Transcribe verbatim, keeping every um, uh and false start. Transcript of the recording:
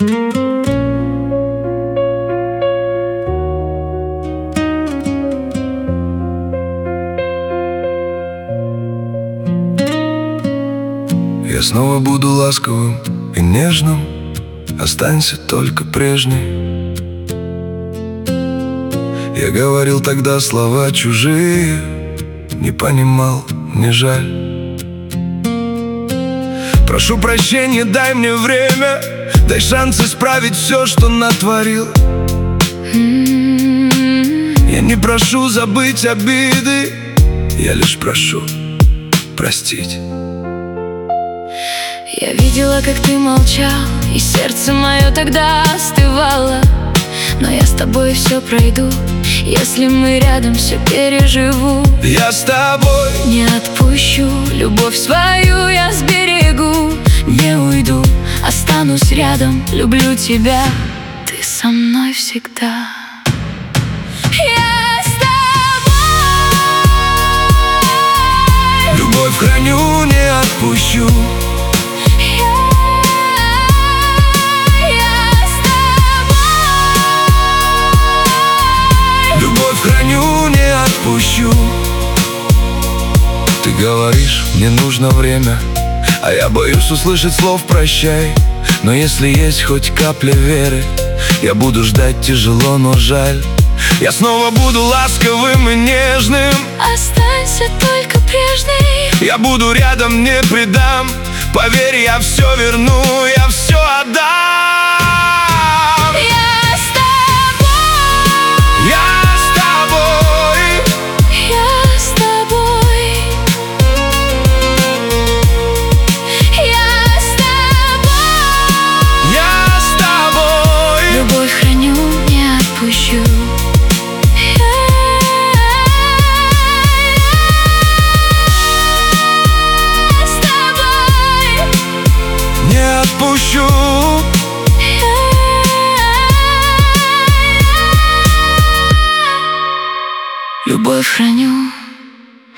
Я снова буду ласковым и нежным, останься только прежней. Я говорил тогда слова чужие, не понимал, не жаль. Прошу прощения, дай мне время, дай шанс исправить все, что натворил. Я не прошу забыть обиды, я лишь прошу простить. Я видела, как ты молчал, и сердце мое тогда остывало. Но я с тобой все пройду, если мы рядом, все переживу. Я с тобой не отпущу, любовь свою я сберегу. Не уйду, останусь рядом, люблю тебя, ты со мной всегда. Я с тобой, любовь храню, не отпущу. Храню, не отпущу. Ты говоришь, мне нужно время, а я боюсь услышать слов прощай. Но если есть хоть капля веры, я буду ждать тяжело, но жаль. Я снова буду ласковым и нежным, останься только прежней. Я буду рядом, не предам, поверь, я все верну, я все отдам. Отпущу. Любовь храню,